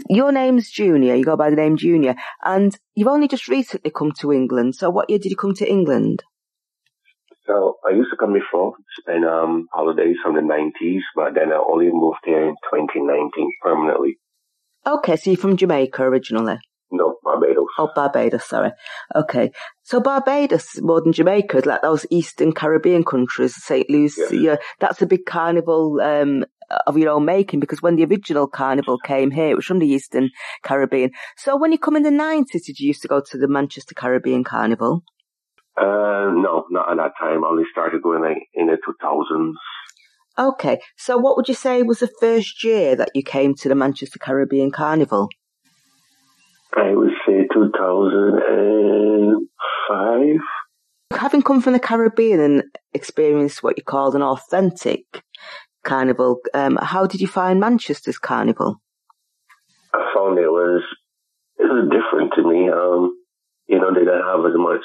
your name's Junior, you go by the name Junior, and you've only just recently come to England. So what year did you come to England? So I used to come before, spend holidays from the 90s, but then I only moved here in 2019 permanently. Okay, so you're from Jamaica originally? No, Barbados. Oh, Barbados, sorry. Okay. So Barbados, more than Jamaica, like those Eastern Caribbean countries, St. Lucia, yes. That's a big carnival of your own making, because when the original carnival came here, it was from the Eastern Caribbean. So when you come in the 90s, did you used to go to the Manchester Caribbean Carnival? No, not at that time. I only started going in the 2000s. Okay. So what would you say was the first year that you came to the Manchester Caribbean Carnival? I would say 2005. Having come from the Caribbean and experienced what you called an authentic carnival, how did you find Manchester's carnival? I found it was different to me. They didn't have as much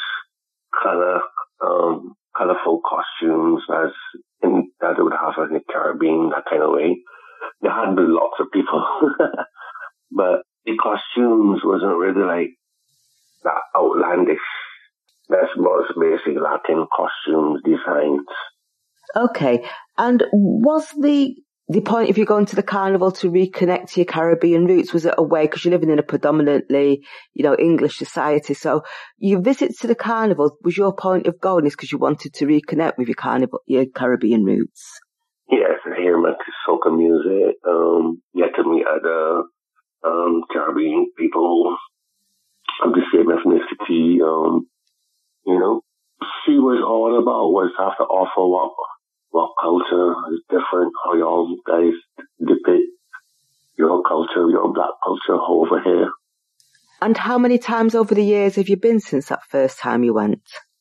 colorful costumes as they would have in the Caribbean, that kind of way. They had lots of people, but the costumes wasn't really like that outlandish. That's most basic Latin costumes, designs. Okay. And was the point of you going to the carnival to reconnect to your Caribbean roots? Was it a way, because you're living in a predominantly, English society, so your visit to the carnival, was your point of going is because you wanted to reconnect with your Caribbean roots? Yes, I hear my soca music, get to meet other Caribbean people of the same ethnicity, see what it's all about, what it's have to offer, what culture is different, how y'all guys depict your culture, your black culture over here. And how many times over the years have you been since that first time you went?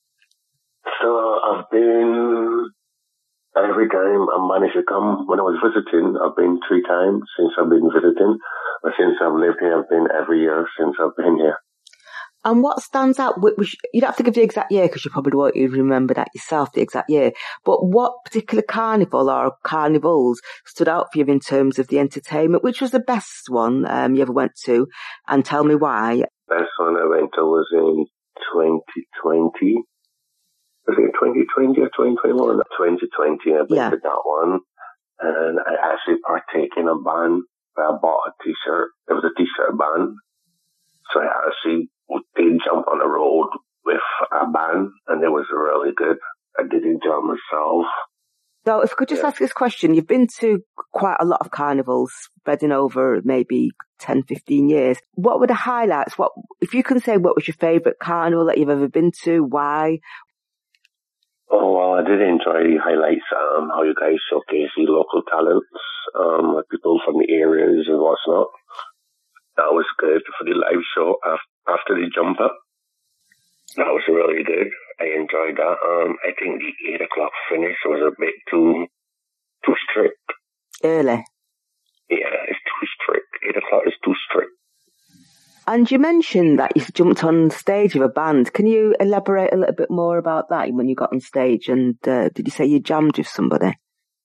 So I've been, every time I managed to come, when I was visiting, I've been 3 times since I've been visiting. But since I've lived here, I've been every year since I've been here. And what stands out, you don't have to give the exact year because you probably won't even remember that yourself, the exact year, but what particular carnival or carnivals stood out for you in terms of the entertainment? Which was the best one you ever went to, and tell me why? Best one I went to was in 2020. Was it 2020 or 2021? 2020, I went to that one. And I actually partake in a band. I bought a t-shirt. It was a t-shirt band. So I actually did jump on the road with a band, and it was really good. I did enjoy myself. So if I could just ask this question, you've been to quite a lot of carnivals, spreading over maybe 10, 15 years. What were the highlights? If you can say, what was your favourite carnival that you've ever been to? Why? Oh, well, I did enjoy the highlights, how you guys showcase the local talents, people from the areas and what's not. That was good for the live show after the jump up. That was really good. I enjoyed that. I think the 8 o'clock finish was a bit too strict. Early? Yeah, it's too strict. 8 o'clock is too strict. And you mentioned that you jumped on stage with a band. Can you elaborate a little bit more about that when you got on stage? And did you say you jammed with somebody?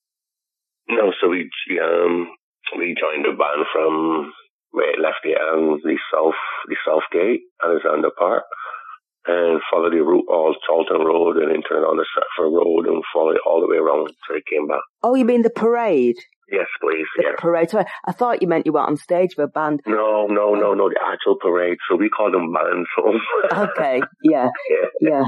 No, so we joined the band from where it left the south gate, Alexander Park, and followed the route all Charlton Road and then turned on the Stratford Road and followed it all the way around until it came back. Oh, you mean the parade? Yes, please. The parade. Sorry, I thought you meant you went on stage with a band. No, the actual parade. So we call them bands. So. Okay, yeah.